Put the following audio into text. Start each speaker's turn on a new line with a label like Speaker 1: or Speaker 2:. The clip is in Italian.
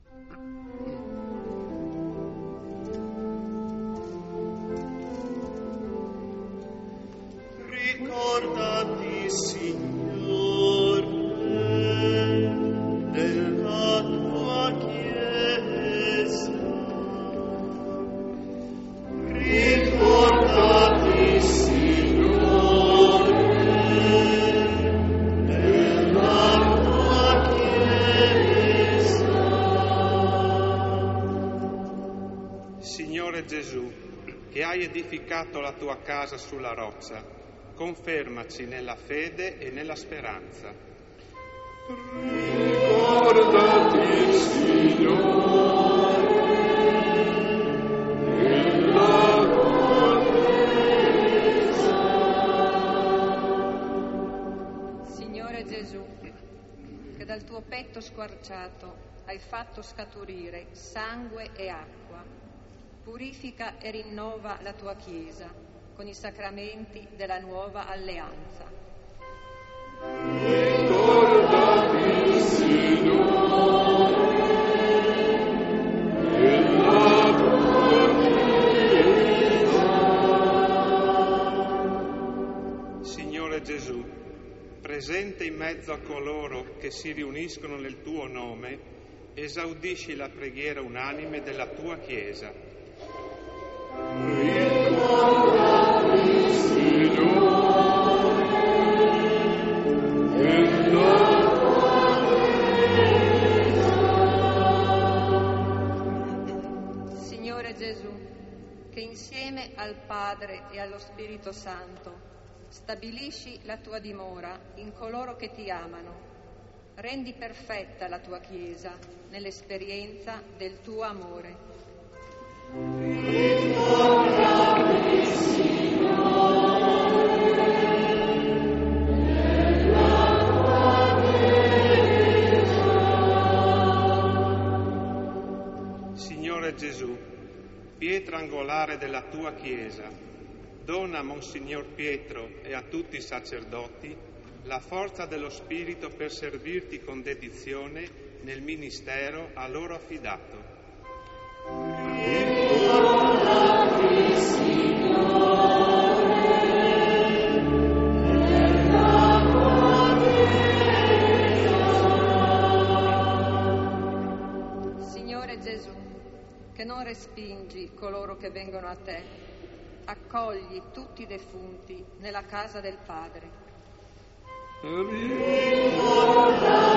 Speaker 1: Ricordati, Signore, della tua Chiesa. Ricordati, Signore, della tua Chiesa.
Speaker 2: Signore Gesù, che hai edificato la tua casa sulla roccia, confermaci nella fede e nella speranza.
Speaker 1: Ricordati, Signore, della tua Chiesa.
Speaker 3: Signore Gesù, che dal tuo petto squarciato hai fatto scaturire sangue e acqua, purifica e rinnova la tua Chiesa con i sacramenti della nuova alleanza.
Speaker 1: Ricordati, Signore, della tua Chiesa.
Speaker 2: Signore Gesù, presente in mezzo a coloro che si riuniscono nel tuo nome, esaudisci la preghiera unanime della tua Chiesa.
Speaker 1: Ricordati, Signore, della tua Chiesa.
Speaker 3: Signore Gesù, che insieme al Padre e allo Spirito Santo stabilisci la tua dimora in coloro che ti amano, rendi perfetta la tua Chiesa nell'esperienza del tuo amore.
Speaker 1: Ricordati, Signore, della tua Chiesa.
Speaker 2: Signore Gesù, pietra angolare della tua Chiesa, dona a Monsignor Pietro e a tutti i sacerdoti la forza dello Spirito per servirti con dedizione nel ministero a loro affidato.
Speaker 1: Ricordati, Signore, della tua Chiesa.
Speaker 3: Signore Gesù, che non respingi coloro che vengono a te, accogli tutti i defunti nella casa del Padre.
Speaker 1: Ricordati,